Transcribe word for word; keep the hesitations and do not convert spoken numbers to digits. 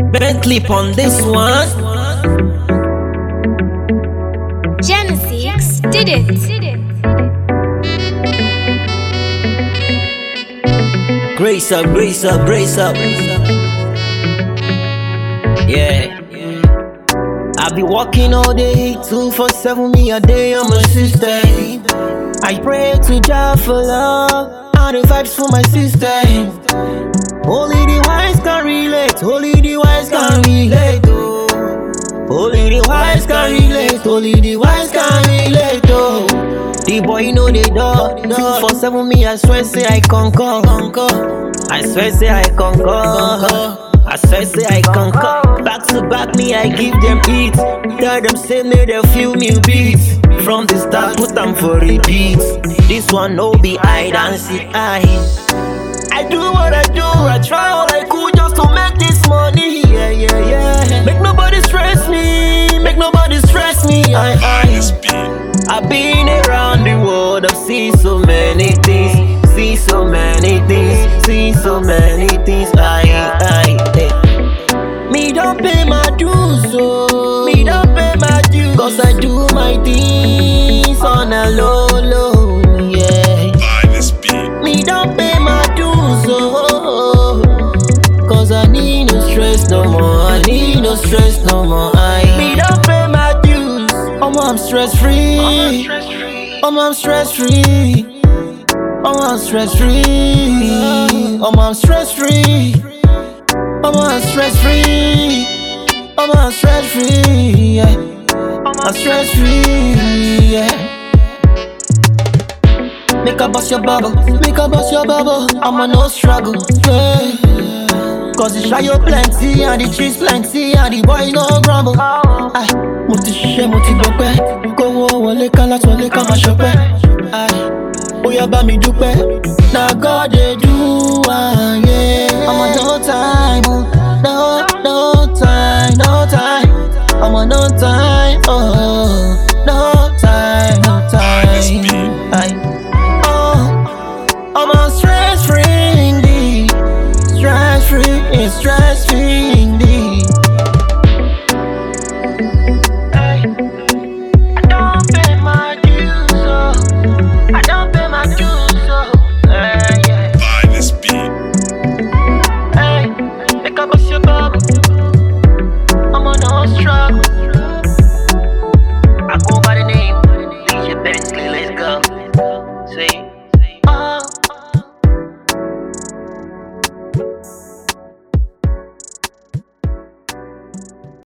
Bentley on this one. Genesis did it. Grace up, grace up, grace up. Yeah. I be walking all day, two for seven me a day on my sister. I pray to Jah for love, and the vibes for my sister. Only the wise can relate, only the wise can relate, oh. Only the wise can relate, only the wise can relate, oh. The boy know the door, two for seven me I swear say I conquer, conquer. I swear say I conquer. I swear say I conquer. Back to back me I give them beats. Tell them say me they feel me beats. From the start put them for repeat. This one no be hide and seek. I I do what I do. I try all I could just to make this money. Yeah yeah yeah. Make nobody stress me. Make nobody stress me. I I I've been around the world. I've seen so many things. See so many things, see so many things. I, I, I. Me don't pay my dues, so me don't pay my dues. Cause I do my things on a low, low, yeah. Me don't pay my dues, so cause I need no stress no more. I need no stress no more. I me don't pay my dues. Oh, I'm stress free. Oh, I'm stress free. Oh, I'm stress free. Oh, I'm stress free. Oh, I'm stress free. Oh, I'm stress free. Yeah. I'm stress free. Yeah. Make a bust your bubble. Make a bust your bubble. I'm a no struggle. Yeah. Cause the shy you plenty and the cheese plenty and the boy no grumble. Aye. Moti she moti bope. Go wo wole kala wole kama shope. Aye. Oya bá mi dúpẹ́, na God dey do am, yeah. Ọmọ no time, oh, no, no time, no time. Ọmọ no time, oh, no time, no time. Aye. Oh, I'm stress free, indeed. Stress free, it's stress free.